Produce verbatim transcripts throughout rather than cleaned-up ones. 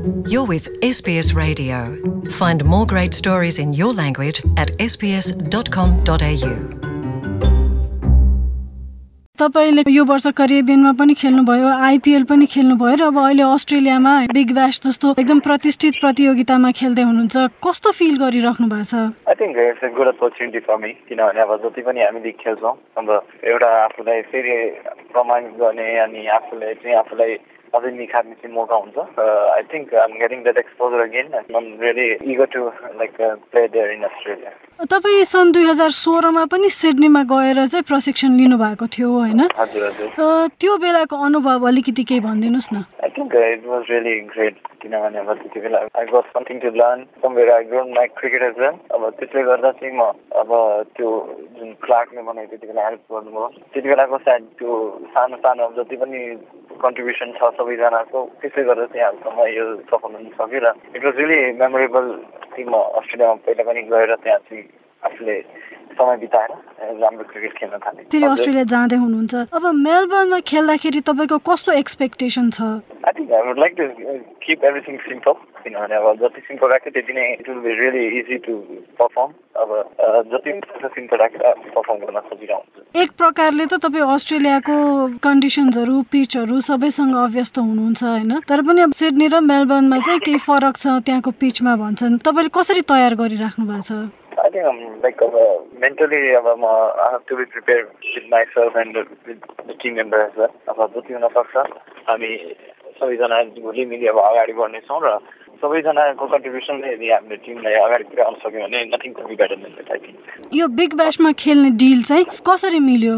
You're with S B S Radio. Find more great stories in your language at s b s dot com dot a u. तपाईले यो वर्ष करिबियनमा पनि खेल्नुभयो, IPL पनि खेल्नुभयो र अब अहिले अस्ट्रेलियामा बिग ब्याश जस्तो एकदम प्रतिष्ठित प्रतियोगितामा खेल्दै हुनुहुन्छ। कस्तो फिल गरिराख्नु भएको छ? I think it's a good opportunity for me, किनभने अब जति पनि हामी लिग खेल्छौँ अब एउटा आफूलाई फेरि प्रमाणित गर्ने अनि आफूले चाहिँ आफूलाई अझै निखार्ने चाहिँ मौका हुन्छ। I think I'm getting that exposure again and I'm really eager to like uh, play there in Australia. तपाईँ सन् दुई हजार सोह्रमा पनि सिडनीमा गएर चाहिँ प्रशिक्षण लिनु भएको थियो हैन? हजुर हजुर। त्यो बेलाको अनुभव अलिकति केही भनिदिनुस् न। I think uh, it was really great किनभने अब त्यति बेला I got something to learn somewhere I grown my cricket as well. अब त्यसले गर्दा चाहिँ म अब त्यो जुन क्लार्कले मलाई त्यति बेला हेल्प गर्नुभयो त्यति बेलाको सायद त्यो सानो सानो जति पनि कन्ट्रिब्युसन छ सबैजनाको त्यसले गर्दा चाहिँ हालसम्म यो सफल हुन सक्यो र इट वाज रियली मेमोरेबल कि म अस्ट्रेलियामा पहिला पनि गएर त्यहाँ चाहिँ आफूले समय बिताएर राम्रो क्रिकेट खेल्न थालेँ। फेरि अस्ट्रेलिया जाँदै हुनुहुन्छ, अब मेलबर्नमा खेल्दाखेरि तपाईँको कस्तो एक्सपेक्टेसन छ? I think I would like to keep everything simple. किनभने अब जति सिम्पल राख्यो त्यति नै it will be really easy to perform. अब जति सिम्पल राखेर पर्फर्म गर्न सजिलो हुन्छ। एक प्रकारले त तपाईँ अस्ट्रेलियाको कन्डिसन्सहरू पिचहरू सबैसँग अभ्यस्त हुनुहुन्छ हैन, तर पनि अब सिडनी र मेलबर्नमा चाहिँ केही फरक छ त्यहाँको पिचमा भन्छन्। तपाईँले कसरी तयार गरिराख्नु भएको छ? I think I'm like uh, mentally uh, I have to be prepared with myself and uh, with the team members as well. अब जति हुन सक्छ हामी सबैजना भोलि मिली अब अगाडि बढ्नेछौँ र सबैजनाको कन्ट्रिब्युसनले यदि हामीले टिमलाई अगाडि पुर्याउन सक्यौँ भने nothing could be better than that I think. यो बिग ब्याशमा खेल्ने डिल चाहिँ कसरी मिल्यो?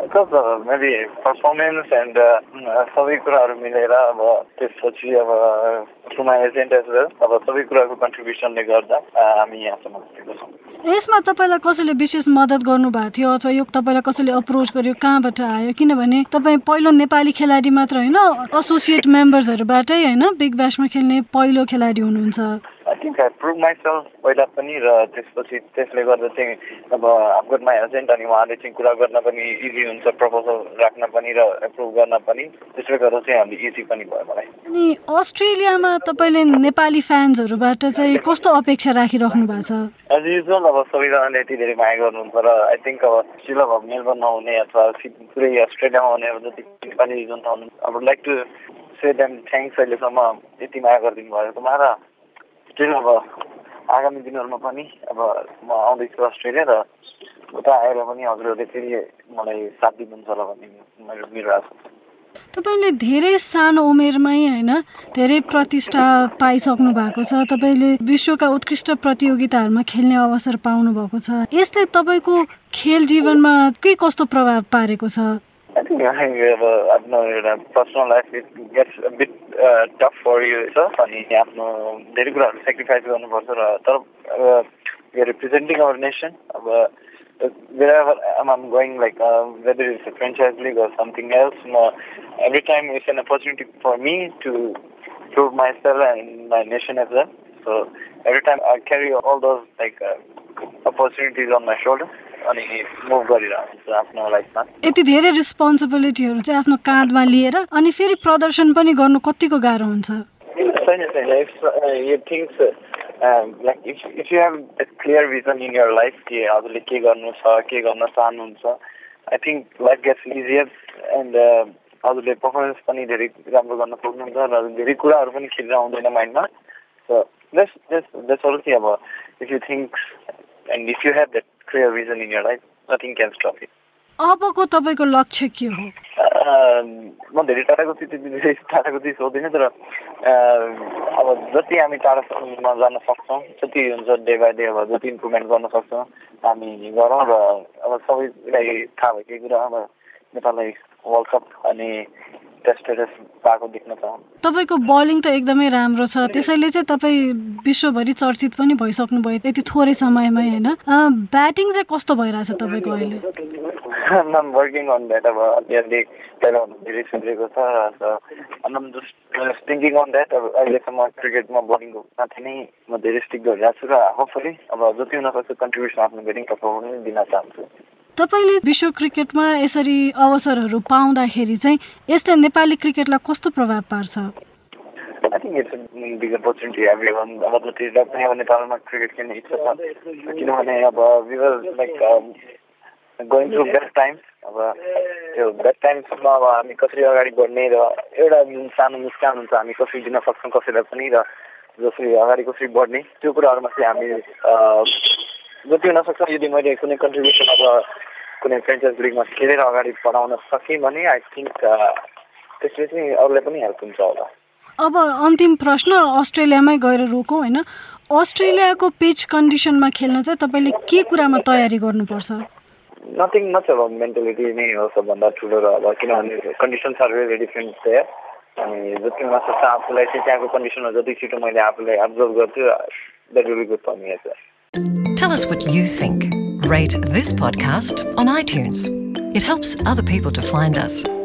मेबी पर्फर्मेन्स एन्ड सबै कुराहरू मिलेर अब त्यसपछि अब through my agent as well अब सबै कुराको कन्ट्रिब्युसनले गर्दा हामी यहाँसम्म पुगेको छौँ। यसमा तपाईँलाई कसैले विशेष मद्दत गर्नुभएको थियो अथवा यो तपाईँलाई कसैले अप्रोच गर्यो, कहाँबाट आयो? किनभने तपाईँ पहिलो नेपाली खेलाडी मात्र होइन, एसोसिएट मेम्बर्सहरूबाटै होइन बिग ब्याशमा खेल्ने पहिलो खेलाडी हुनुहुन्छ। I think I proved myself पहिला पनि र त्यसपछि त्यसले गर्दा चाहिँ अब I've got my agent अनि उहाँले चाहिँ कुरा गर्न पनि इजी हुन्छ, प्रपोजल राख्न पनि र एप्रुभ गर्न पनि त्यसले गर्दा चाहिँ हामी इजी पनि भयो मलाई। अनि अस्ट्रेलियामा तपाईँले नेपाली फ्यान्सहरूबाट चाहिँ कस्तो अपेक्षा राखिराख्नु भएको छ? एज युजुअल अब सबैजनाले यति धेरै माया गर्नुहुन्छ र आई थिङ्क अब स्टिल अब मेलबर्नमा हुने अथवा पुरै अस्ट्रेलियामा हुने अब जति नेपाली जुन हुनुहुन्छ I would like to say them thanks अहिलेसम्म यति माया गरिदिनु भयो तुम्हारा। स्टिल अब आगामी दिनहरूमा पनि अब म आउँदैछु अस्ट्रेलिया र उता आएर पनि हजुरहरूले फेरि मलाई साथ दिनुहुन्छ होला भन्ने मेरो मेरो आशा छ। तपाईँले धेरै सानो उमेरमै होइन धेरै प्रतिष्ठा पाइसक्नु भएको छ, तपाईँले विश्वका उत्कृष्ट प्रतियोगिताहरूमा खेल्ने अवसर पाउनु भएको छ। यसले तपाईँको खेल जीवनमा के कस्तो प्रभाव पारेको छ? I think अब आफ्नो एउटा personal life it gets a bit tough for you छ अनि आफ्नो धेरै कुराहरू सेक्रिफाइस गर्नुपर्छ र तर we are representing our nation. अब wherever I'm going like uh, whether it's a franchise league or something else, uh, every time it's an opportunity for me to prove myself and my nation as well. So every time I carry all those like uh, opportunities on my shoulder अनि move गरिरहन्छ आफ्नो लाइफमा। यति धेरै रिस्पोन्सिबिलिटीहरू चाहिँ आफ्नो काँधमा लिएर अनि फेरि प्रदर्शन पनि गर्नु कतिको गाह्रो हुन्छ? छैन छैन यो things like if if you have a clear vision in your life कि हजुरले के गर्नु छ के गर्न चाहनुहुन्छ I think life gets easier and हजुरले पर्फर्मेन्स पनि धेरै राम्रो गर्न सक्नुहुन्छ र धेरै कुराहरू पनि खेलेर आउँदैन माइन्डमा। So that's that's that's all कि अब if you think and if you have that clear vision in your life, nothing can stop you. अबको तपाईको लक्ष्य के हो? म धेरै टाढाको चाहिँ टाढाको चाहिँ सोच्दिनँ तर अब जति हामी टाढासम्म जान सक्छौँ जति हुन्छ डे बाई डे अब जति इम्प्रुभमेन्ट गर्न सक्छौँ हामी गरौँ र अब सबैलाई थाहा भएकै कुरा अब नेपाललाई वर्ल्ड कप अनि टेस्टेडस पाएको देख्न चाहन्छु। तपाईँको बलिङ त एकदमै राम्रो छ, त्यसैले चाहिँ तपाईँ विश्वभरि चर्चित पनि भइसक्नु भयो यति थोरै समयमै होइन। ब्याटिङ चाहिँ कस्तो भइरहेछ तपाईँको अहिले? I'm working on that. अब अलिअलि पहिला धेरै सुनेको छ र I'm just thinking on that. अब अहिलेसम्म क्रिकेटमा बलिङको माथि नै म धेरै स्टिक गरिरहेको छु र होपफुली अब जति हुनसक्छ कन्ट्रिब्युसन आफ्नो ब्याटिङ पर्फर्मेन्स दिन चाहन्छु। तपाईले विश्व क्रिकेटमा यसरी अवसरहरू पाउँदाखेरि चाहिँ यसले नेपाली क्रिकेटलाई कस्तो प्रभाव पार्छ? I think think it's big opportunity everyone. अब जतिलाई पनि अब नेपालमा क्रिकेट खेल्ने इच्छा छ, किनभने अब we were like going through best times. अब त्यो बेस्ट टाइम्समा अब हामी कसरी अगाडि बढ्ने र एउटा जुन सानो मुस्कान हुन्छ हामी कसरी दिन सक्छौँ कसैलाई पनि, र जसरी अगाडि कसरी बढ्ने त्यो कुराहरूमा चाहिँ हामी जति हुन सक्छ यदि मैले कुनै कन्ट्रिब्युसन अब कुनै फ्रेन्चाइज लिगमा खेलेर अगाडि बढाउन सकेँ भने आई थिङ्क त्यसले चाहिँ अरूलाई पनि हेल्प हुन्छ होला। अब अन्तिम प्रश्न अस्ट्रेलियामै गएर रोकौँ होइन, अस्ट्रेलियाको पिच कन्डिसनमा खेल्न चाहिँ तपाईँले के कुरामा तयारी गर्नुपर्छ? नथिङ मच अब मेन्टालिटी नै हो सबभन्दा ठुलो, र अब किनभने conditions are very different there. अनि जति हुन सक्छ आफूलाई चाहिँ त्यहाँको कन्डिसनमा जति छिटो मैले आफूलाई अब्जर्भ गर्छु that will be good for me as well. Tell us what you think. Rate this podcast on iTunes. It helps other people to find us.